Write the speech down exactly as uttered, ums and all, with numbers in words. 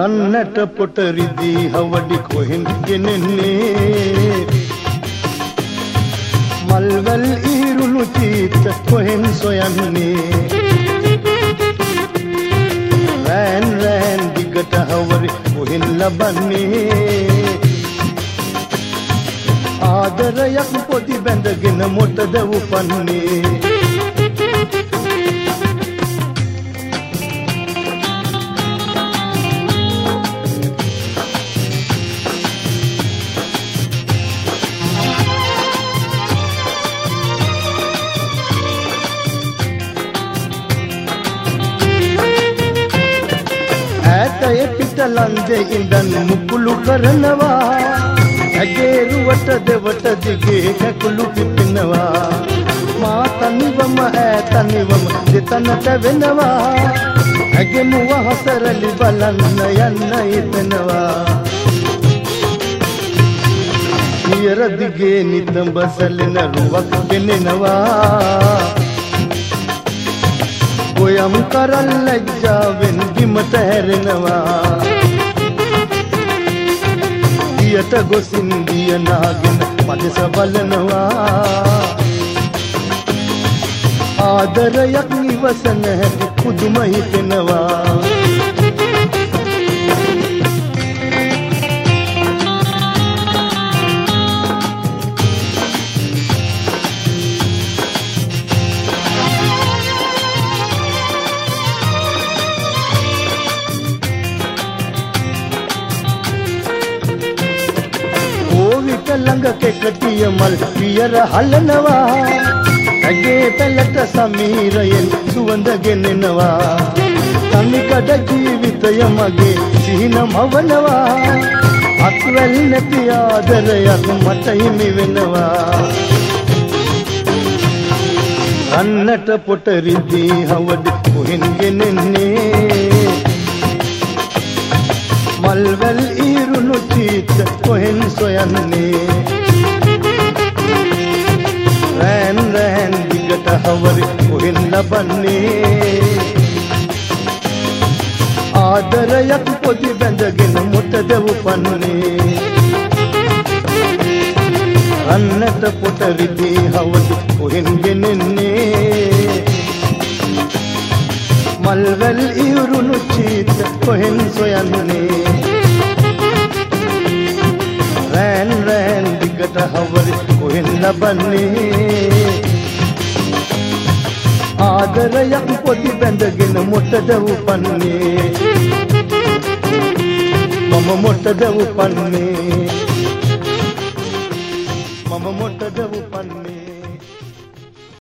රන්නට පොට රිදී හවඩි කොහෙන් ගෙනෙන්නේ මල්වල් ඉරුණු චීත කොහෙන් සොයන්නේ රෑන් රෑන් දිගට හවරි කොහෙන් ලබන්නේ ආදරයක් පොඩි බැඳගෙන මොටද උපන්නේ ඇතේ පිටලන්දේ ඉඳන් මුකුළු කරනවා ඇගේරුවට දෙවට දිගේ කැකුළු පිපෙනවා මා තනිවම ඈතනිවම දෙතනට වෙනවා ඇගෙමුව හතරලි බලන්න යන්න හිතෙනවා නියර දිගේ නිතඹ සැලෙන රුවක් පෙනෙනවා ගොයම් කරල් ලැජ්ජාවෙන් බිමට හැරෙනවා දියට ගොසින් දිය නාගෙන මදෙස බලනවා ආදරයක් ඉවසන හැටි පුදුම හිතෙනවා ළඟ කෙකටිය මල් පියර හලනවා ඇගේ පැලට සමීරයෙන් සුවඳ ගෙනෙනවා තනිකඩ ජීවිතය මගේ සිහින මවනවා අත්වැල් නැති ආදරයක් මට හිමි වෙනවා රන්නට පොට රිදී හවඩ කොහෙන් ගෙනෙන්නේ මල්වැල් ඉරුණු චීත කොහෙන් සොයන්නේ රෑන් රෑන් දිගට හවරි කොහෙන් ලබන්නේ ආදරයක් පොඩි බැඳගෙන මොටද උපන්නේ රන්නට පොට රිදී හවඩ කොහෙන් ගෙනෙන්නේ මල්වැල් ඉරුණු චීත කොහෙන් සොයන්නේ රෑන් රෑන් දිගට හවරි කොහෙන් ලබන්නේ ආදරයක් පොඩි බැඳගෙන මොටද උපන්නේ මම මොටද උපන්නේ මම මොටද